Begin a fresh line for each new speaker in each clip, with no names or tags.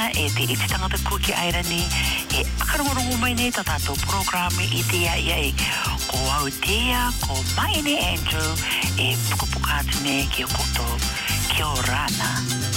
ana e te iti tangata kuki aira ni e akarongorongo mai nei tatato programe i te ia e ko Aotea, ko Maine Andrew e pukapukatu ne ki o koto kia orana.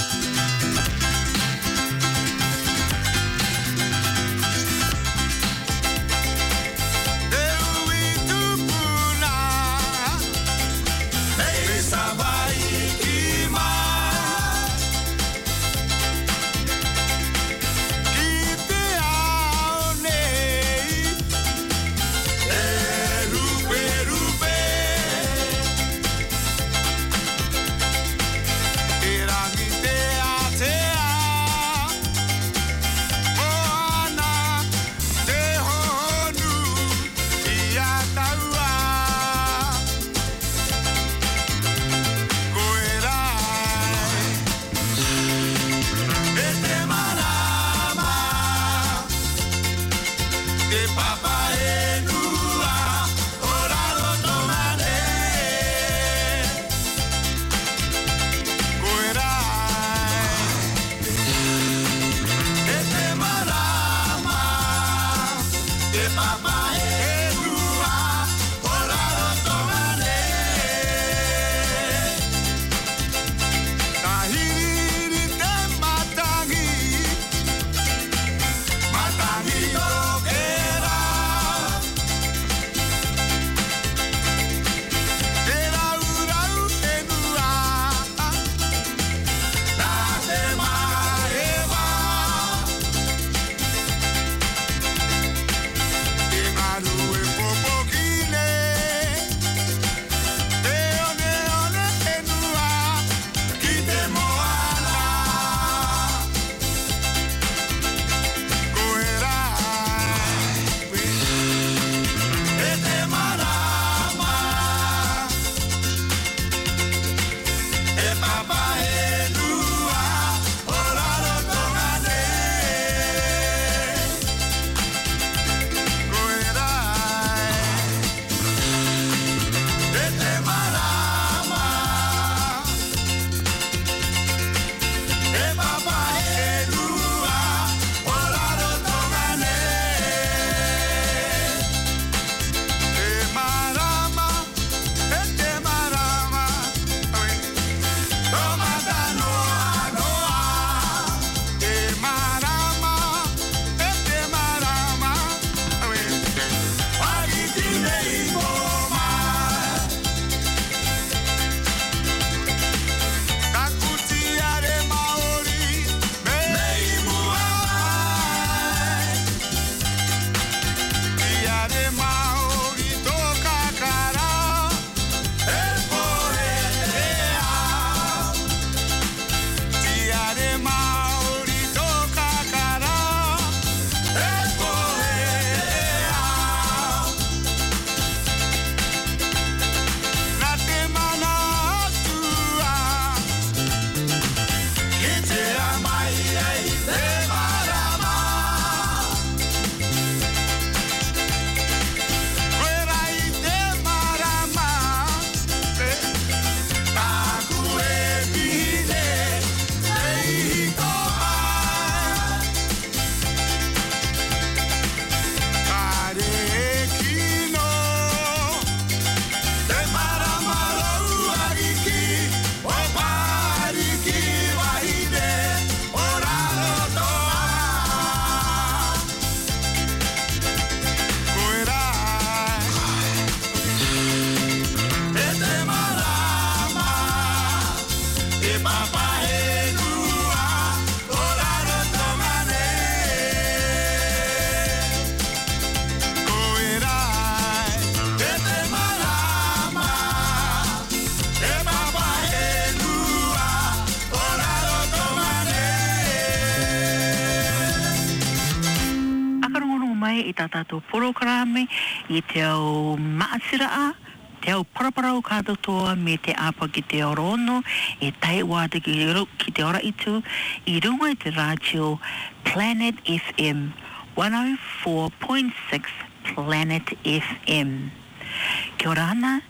I tatato programe I te au maasira te au paraparau kātotoa me te apa ki te orono e tai wā te ki te ora itu I runga I te radio Planet FM 104.6 Planet FM. Kia ora ana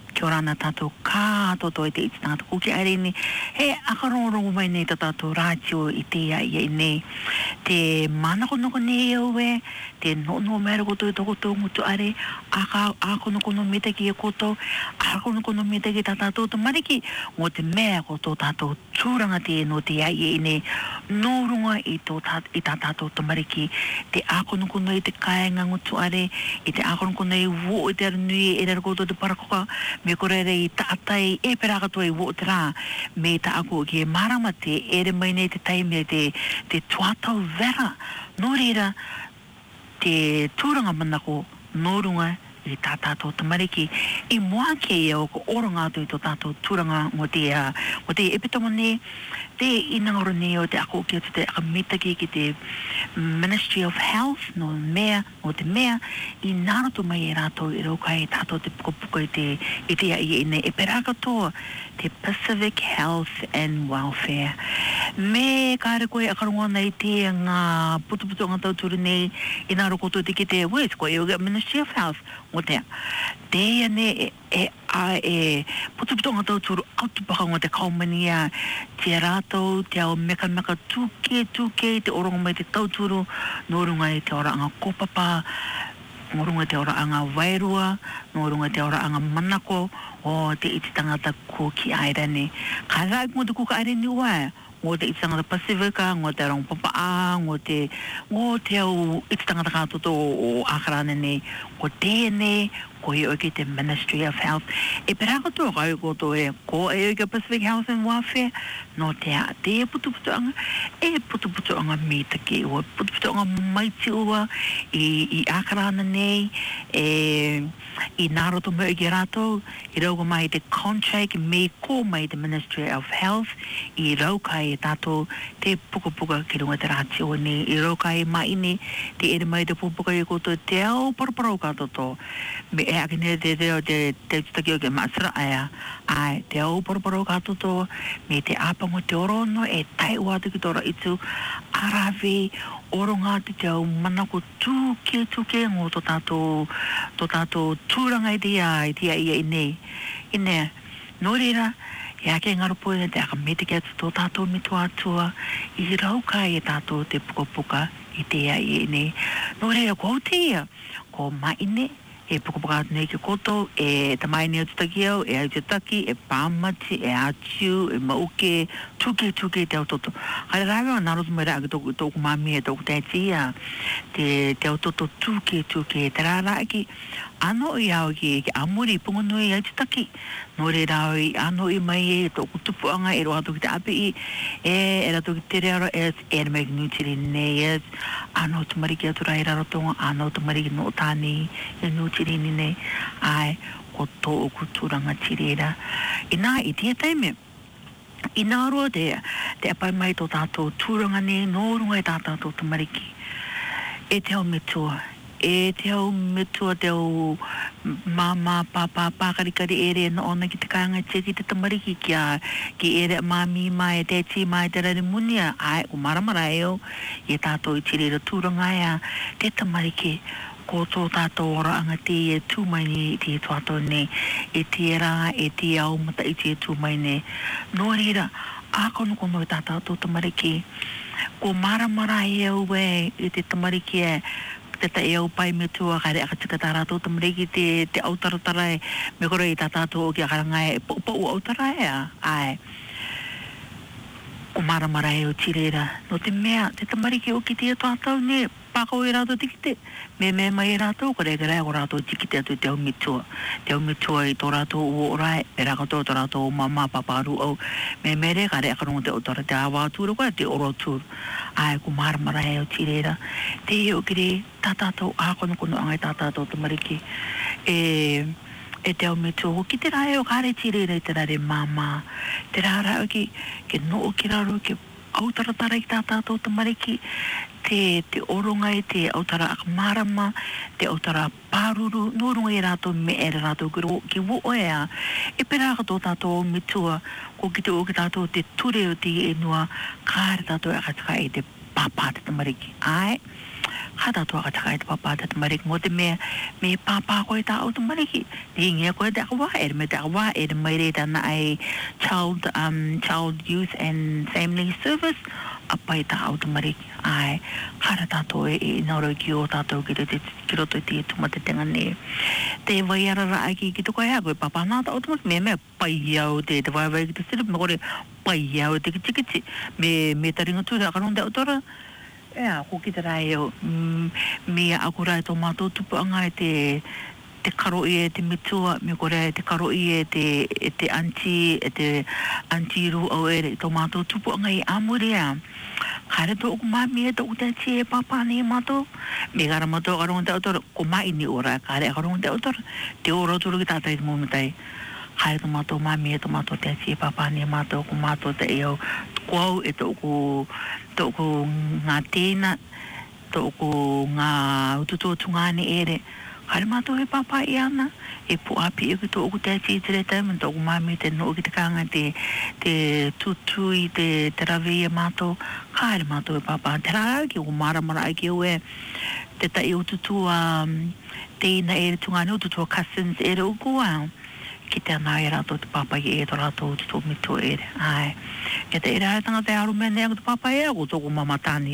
kia ora ana tātou kātoto i te iti tangata kuki aere ni he akarongo mai nei tātou rātio i te ia i nei te manakonoko nei au e te no mera koto i toko ngutu are akonokono metaki e koto akonokono metaki tātou to mariki ngō te mea koto tātou tūranga te no te ia i nei no runga i tātou to mariki te akonokono i te kāinga ngutu are i te akonokono i wo i te aranui e rara koto te parakoka me korere i tātai e pera katoa i wo te rā me ta ako ki e marama te ere mai nei te taime te tuatau vera no reira te tūranga manako no runga i tā tātou tamariki i mua ke ia o ko oronga atu i tō tātou tūranga mo te epitomone te inangaro nei o te ako ki o te akamitaki ki te Ministry of Health no mea o te mea i nāroto mai e rātou i raukai tātou te pukapuka i te ia i nei e pera katoa te Pacific Health and Welfare me kāre koe akaronga i te ngā putuputu ngā tauturu nei i nāro koto te ki te wes koe i o Ministry of Health o te ne e putuputu ngā tauturu autupaka ngā te kaumania te rātou te au meka tūke te oronga mai te tauturu no runga i te ora anga kopapa no runga te ora anga wairua no runga te ora anga manako o te iti tangata ko ki airane ka rai mo te kuka airane ua ngō te iti tangata Pasifika ngō te rong papaa ngō te au iti tangata kātoto o akarane nei ko tēne ko i oike te Ministry of Health e pera katoa kai koto e ko e oike Pacific Health and Welfare no te putuputu anga mitaki o putuputu anga maiti ua i akarana nei i nāroto mo i rato i rauga mai te contract me ko mai te Ministry of Health i raukai e tato te pukapuka ki runga te rāti o nei i raukai mai ne te ere mai te pupuka i koto te au paraparau katoto me e akine te tutaki o ke masara ai te au paraparau katoto me te apango te orono e tai watu ki tora itu arawe oronga te au manako tūke ngō tō tātou tūranga i te ia i nei no reira e ake ngarupo e te akamete ki atu tō tātou mitu atua i rauka e tātou te pukapuka i te ia i nei no reira ko te ia ko maine e pukapuka atu nei ki koto e tamaine o tutaki au e au tutaki e pāmati e atiu e mauke tuke te au toto kare rawe o narotu mai rāki tōku mami e tōku tētia te au toto tuke te rāra ki ano i au ki amuri pungono i au tutaki no re rao i ano i mai e tōku tupuanga e roha toki te api i e ra toki te rearo e mai nutiri nei e ano tumariki atu rai rarotonga ano tumariki no tāni e nutiri nei ai ko tōku tūranga tirera i tia taime i nā roa te apai mai tō tātou tūranga nei no runga i tātou tumariki e te au metua te au mama, papa, pakarikari ere no ona ki te kāinga ki te tamariki ki ere mami mai, te ti mai, te rari munia ai, o maramara eo i tātou i tirera tūranga ea te tamariki ko tō tātou ora anga te e tūmai ni te tuatou nei e te rā, e te au mata i te tūmai nei no rira, ākono i tātou tamariki ko maramara eo e te tamariki e te e au pai me tua kare aka tika tā rātou tamariki te autaratara e me kore i tā tātou o ki akaranga e pau autara e ai o maramara e o tirera no te mea te tamariki o ki te tātou ne pākau e rātou tikite me mai e rātou kore e o rātou tikite atu te au mitua i tō rātou o orai e rākatou tō rātou o mama paparu au me re kare akarongo te autara te awa tūra koe te oro tūra ai ko maramara e o tirera te e o kire tātātou ākono anga i tātātou tamariki e te au me tō ki te rae o kare tirera i te rare mama te rara o ki no o ki raro ki autaratara i tātātou tamariki te oronga i te autara akamarama te autara pāruru no runga i rātou me e rātou ki wo oea e pera kato tātou mitua ko ki te o ki tātou te ture o te enua kāre tātou e kataka i te papa te tamariki. Ai, kata tua ka takai te papa te tamariki, mo te me papa koe ta au tamariki. Hingia koe te akawa, me te akawa, mai re tana ai Child Youth and Family Service, apai ta au tamariki. Ai, kara tato e nauro ki o tato ki te roto te tumate tenga ne. Te vai ara rai ki tuko ea koe papa nā ta au tamariki, me pai au te vai ki te siru, me kore pai au te kitikiti, me taringa tūra, akaronde au tora, ea, ko ki te rai au, me aku rai tō mātou tupu anga te karo i e te mitua, me kore te karo i e te anti ru au ere, tō mātou tupu anga i amurea. Kare tō oku mami e tō te tia e papa ni mātou, me gara mātou akarongo te autora, ko mai ni ora, kare akarongo te autora, te ora turu ki tātai te mōmitai. Kare tō mātou mami e tō mātou te tia e papa ni mātou, ko mātou te e au, kuau e tō oku ngā tēna, tō oku ngā ututo tungane ere, kare mātou e papa i ana, e pu api e tō oku te tia tere taimu, tō oku mami te no ki te kanga te tutui, te rawi e mātou, kare mātou e papa, te rā ki o maramara ai ki o e, te tai ututua tēna ere tungane, ututua cousins ere ukua, ki te ana e rato te papa i e to rato ututua mitu ere, ai. E te ere hae tanga te aru mene e te papa e ako tōku mamatani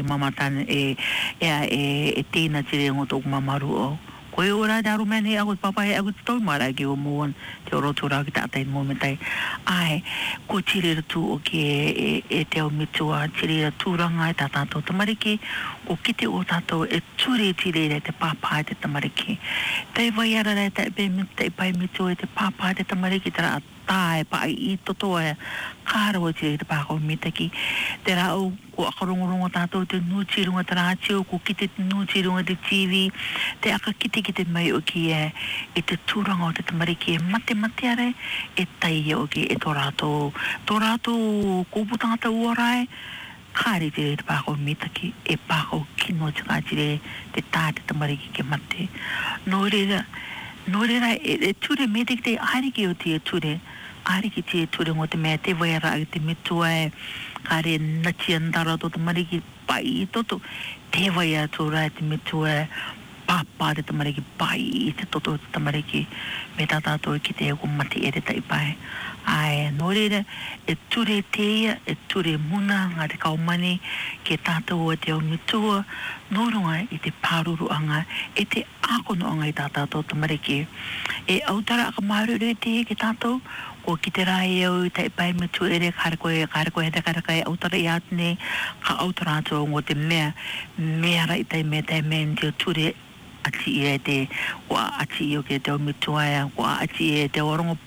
e tēna tire ngo tōku mamaru o. Koe ora te aru mene e ako te papa e ako te tau mara ki o muan, te oro tūra ki te atai momentai. Ai, ko tirera tū o ki e te au mitua, tirera tūranga e tā tātou tamariki, ko kite o tātou e ture tirera te papa e te tamariki. Tei vai ara rei te pai mitua e te papa e te tamariki, tera tae pai i toto e kārawa tirera te pākau mitaki. Te rau, ko akarongorongo tātou te nūtirunga te rātio, ko kite te nūtirunga te TV, te aka kite ki te mai o ki e te tūranga o te tamariki e mate are, e tai o ki e tō rātou kōputangata uarai, kāre te pākau mitaki, e pākau kino te kātire te tā te tamariki ke mate. Nō reira, e ture me te airiki o te ture, airiki te ture ngō te mea te waira ai te mitua e, kāre nachi andara tō tamariki pai i toto, te waia tōra e te mitua e, papa te tamariki pai i te toto te tamariki, me tā tātou ki te eko mati e te taipai. Ai, nō reira, e ture teia, e ture muna ngā te kaumani, ke tātou o te au mitua, nō runga i te pāruru anga, e te akono anga i tā tātou tamariki. E autara aka maru re te ke tātou, ko ki te rai au i taipai mitu ere, kāre koe he te karakai autara i atene, ka autara atu o ngō te mea ra i tai mea ni te ture ati e te, kua ati i o ke te au mitua ea, kua ati e te orongo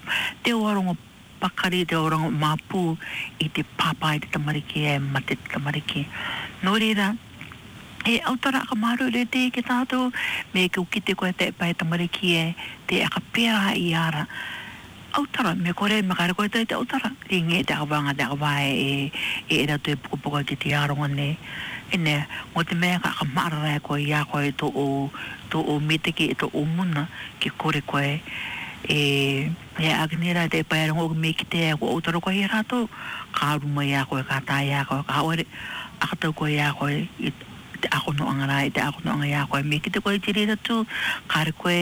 pakari, te orongo mapu i te papa i te tamariki e mate te tamariki. Nō reira, e autara aka maru re te ke tātou, me ke ukite koe te pai tamariki e, te aka pēra i ara. Autara, me kore, me kare koe te autara. Ringe te akawanga te akawae e ratu e pukupuka ki te aronga ne. E ne, mo te mea ka akamarara e koe ia koe to o meteke e to o muna ki kore koe. E agnera te pairango me ki te ko autara koe i rato, ka aruma ia koe, ka tā ia koe, ka haore, akatau koe ia koe, te akono angara, te akono anga ia koe, me ki te koe tiri ratu, kare koe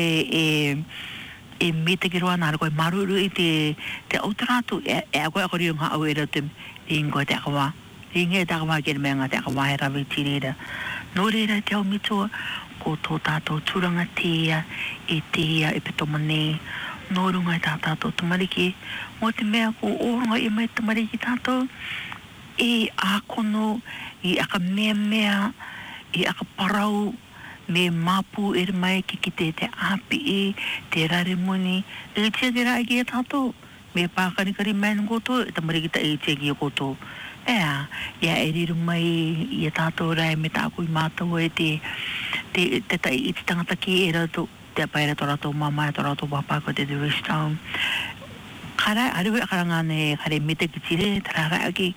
e me te kiroa nāra koe maruru i te autaratu e a koe akori ngā au e ratu ringo te akawa ringe te akawa kere mea ngā te akawa e rawi tirera nō reira te au mitua ko tō tātou tūranga tea e petomane nō runga e tā tātou tamariki mō te mea ko ōrunga i mai tamariki tātou e ākono i aka mea i aka parau me mapu e mai ki te api e, te rare muni, e tia te rai ki e tātou, me pākarikari mai nō koto, e tamariki ta e tia ki e koto. Ea, ia e riru mai i e tātou rai me tāku i mātou e te tai i te tangata ki e rato, te apaira tō rato mama e tō rato wapako te rest home. Kara, ariwe akarangane, kare me te ki tire, te rara aki,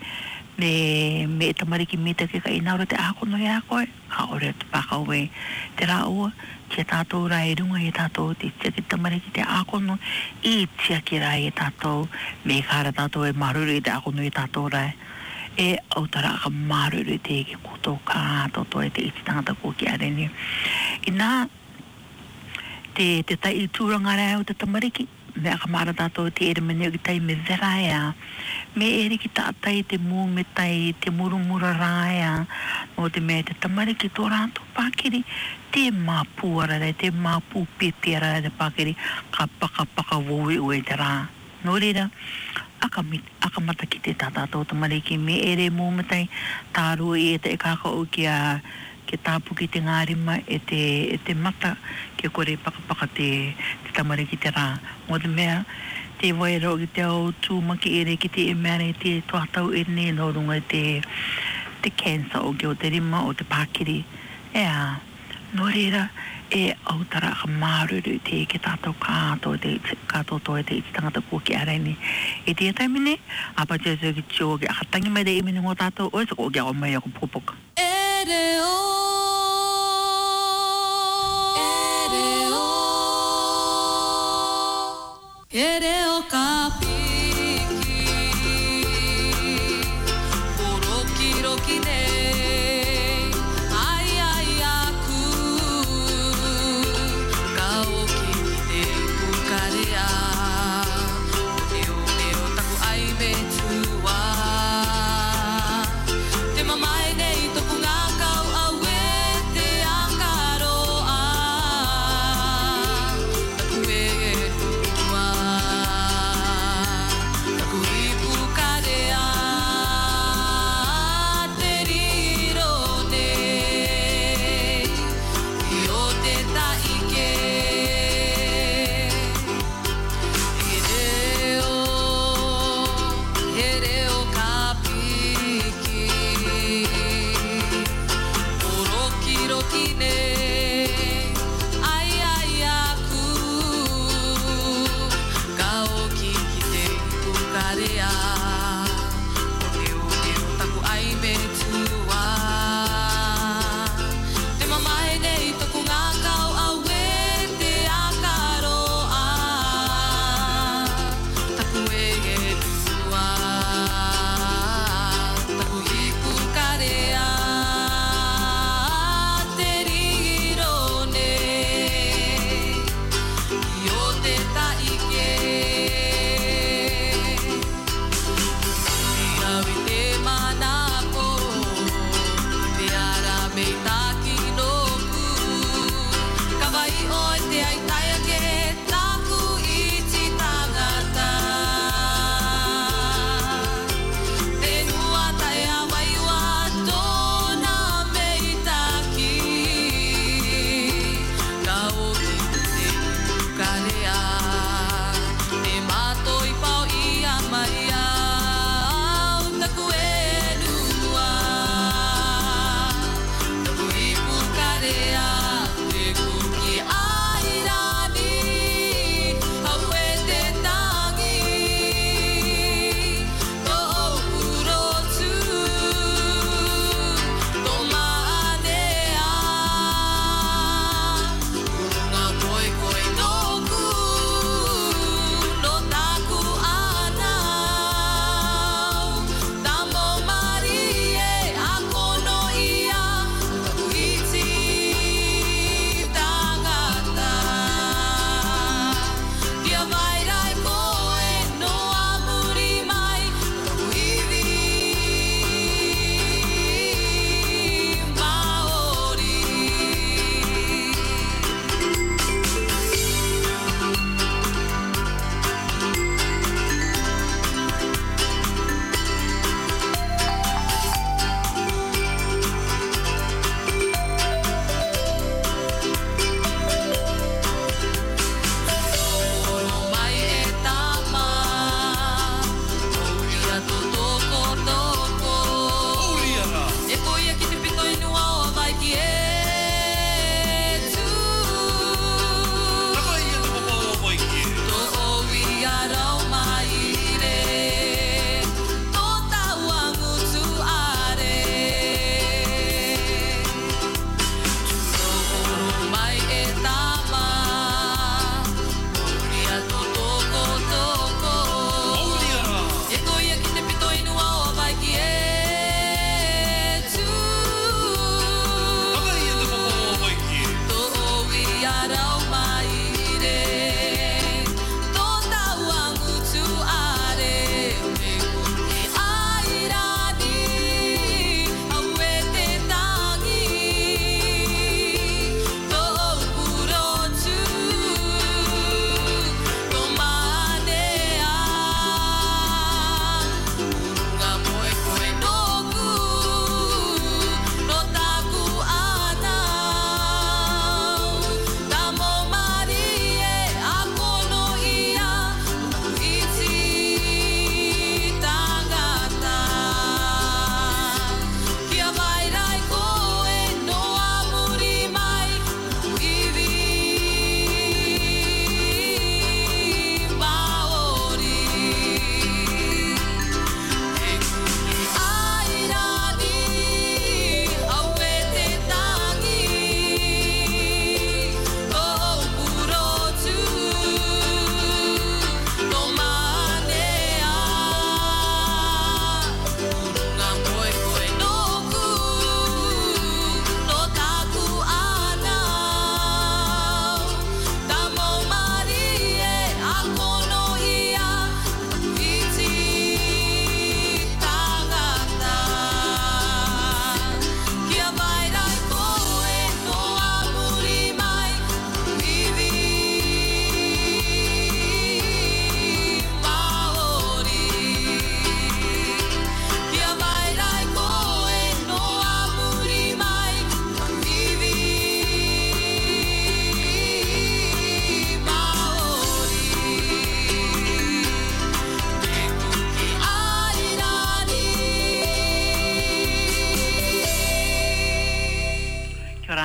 me tamariki me te ka inaura te akono e a koe, ka ore te pakaue, te raua, tia tātou rai runga e tātou, te tia ki tamariki te akono, i tia ki rai e tātou, me kāra tātou e maruru i te akono e tātou rai. e au tara ka maruru te ke koto kātoto e te iti tangata ko ki areni. Ina te tai i tūranga rea o te tamariki, me aka mara tātou te ere mani o ki tai me veraia, me ere ki tātai te mū me tai te murumura rāia, o te mea te tamariki tō rātou pākiri, te māpū arare, te māpū pepe arare te pākiri, ka paka woi ue te rā. Nō reira, aka mata ki te tātou tamariki, me ere mū me tai, tāru e te e kāka o ki a ke tāpu ki te ngārima e te mata ke kore paka te tamariki te rā. Mō te mea, te waira o ki te au tūmaki ere ki te emere te tuatau e ne no runga te cancer o ki o te rima o te pākiri. Ea, nō reira e au tara ka māruru te ke tātou kātou e te iti tangata kua ki araini. E te taimine, apa te ki tio ki akatangi mai de imene ngō tātou, oi sako o ki ako mai ako pukapuka.
Ere o ka piki Oroki roki nei Ai ai aku Ka oki te pukarea Neo taku ai me tua Te mamae nei toku ngā kau au e te akaroa Taku e Taku i pukarea Te ri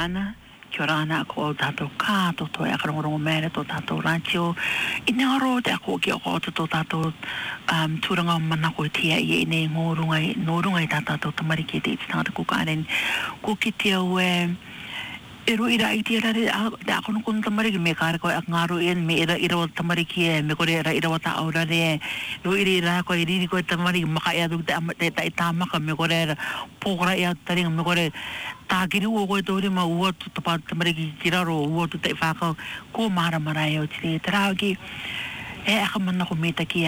ana. Kia ora ana ko o tātou kātoto e akarongorongo mere tō tātou ranchio. I ne aro te ako ki o tō tātou tūranga o manako i tia i nei ngōrunga i tātou tamariki te iti tangata kukaren. Ko ki te au e ro ira i te rare te akono kono tamariki me kāre koe ak ngāro me ira o tamariki me kore ira o ta aurare ro ira koe riri koe tamariki maka ea tuk te tai tāmaka me kore pōkara ea taringa me kore tākiri ua koe tōri ma ua tu tapa tamariki kiraro ua tu te whākau ko mara e o tiri te rao ki e aka manako metaki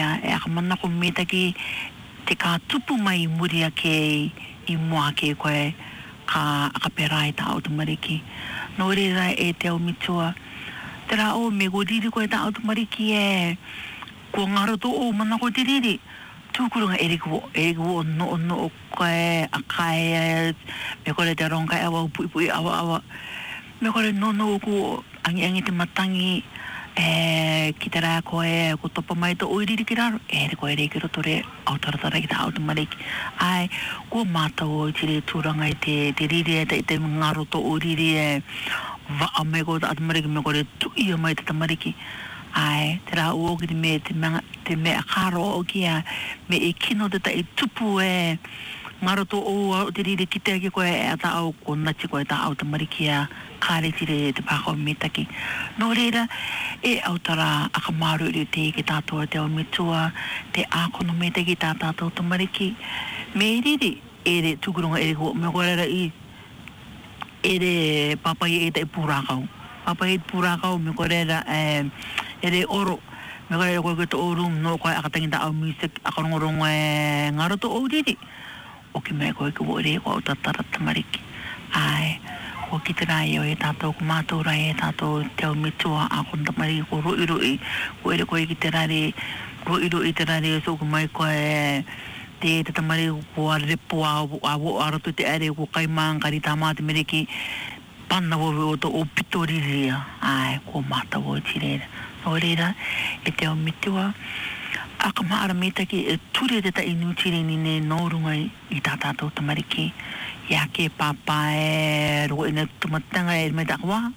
te kā tupu mai muria ke i mua ke koe ka akaperai ta automariki. No reira e te au mitua. Te rao me go riri koe ta automariki ko ngaro to o mana ko te riri. Tūkurunga eriku o no koe akai me kore te ronga awa pui awa. Me kore no ko angi te matangi ki te rā koe ko topa mai to oiriri ki raro ko reiki roto re autaratara ki ta automariki ai ko mātau o tiri tūranga i te riri i te ngaro to oiriri wa me ko ta automariki me kore tui o mai te tamariki ai te rā uoki te mea karo o kia me kino te ta i tupu ngaro to o te riri ki te ki koe ata au ko nachi koe ta automariki kāre tire te pākau metaki. No reira, autara akamaru i te ki tātou te o mitua, te ākono metaki tā tātou tamariki. Me riri, ere tūkurunga ko, me koe ere papai te pūrākau. Papai pūrākau, me koe ere oro. Me koe koe to orum, no koe akatangi ta au music, akarongorongo ngaro to o riri. O ki me koe ko autara tamariki. Ai, ko ki te rai o tātou ko mātou rai tātou te au mitua a kon tamari ko roi ko ere koe ki te rare roi te rare so ko mai koe te tamari ko repo a arotu te are ko kaimang kari tamate mereki panna o to o pitoriria ai ko mātou o tirera no reira e te au mitua a ka maara metaki ture te ta inu tire ni ne nōrunga i tātou tamariki ia ke papa ro ina tumatanga me takwa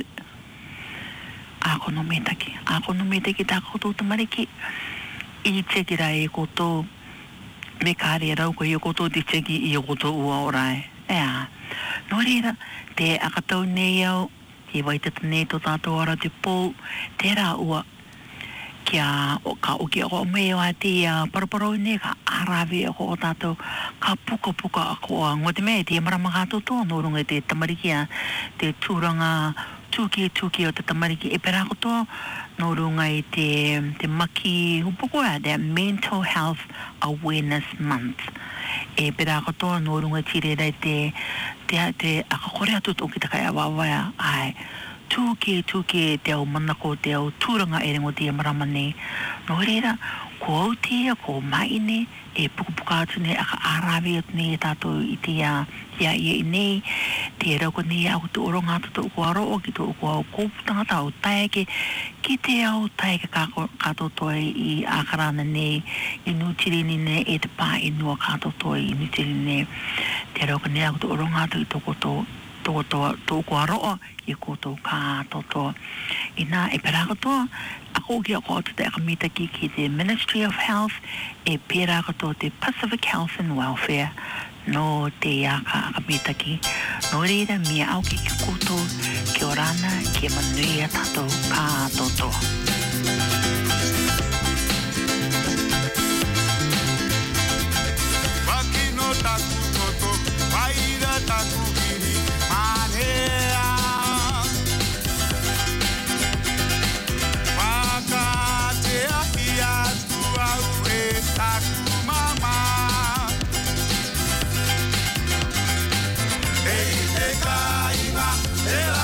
ako no metaki ta ko to mariki i tsekira ko to me kare rau ko i ko to te tseki i ko to ua ora no rira te akatau nei au i waita nei to tato ora te po te ra ua kia o ka o kia o me o ati paraparo ne ka arawe o tato ka puka ako ngote me te marama kato to no runga te tamariki te tūranga tuki o te tamariki e pera to no runga i te maki upoko te Mental Health Awareness Month e pera to no runga tire dai te akakore atu to ki ta kai awa ai tuke te au manako te au tūranga e rengo te maramane. No reira, ko au tia, ko mai ne, e pukupuka atu ne, aka arawe atu ne, tātou i te ia i nei, te rauko ne, au tu oronga atu tu ua roa, ki tu ua kōputanga tau taeke, ki te au taeke kato toi i akarana ne, i nutirini ne, e te pā i nua kato toi i nutirini ne, te rauko ne, au tu oronga atu i toko tō kua roa i kōtou kātoto. Ina e perakoto, ako ki ako atu te akamitaki ki te Ministry of Health e perakoto te Pacific Health and Welfare no te iaka akamitaki. No reira mia au ki kōtou ki orana ki manui a tātou kātoto.
Wakino taku toto, waira taku kiri, manea. Wakatea kiatu au e taku mama. Ei te kainga, e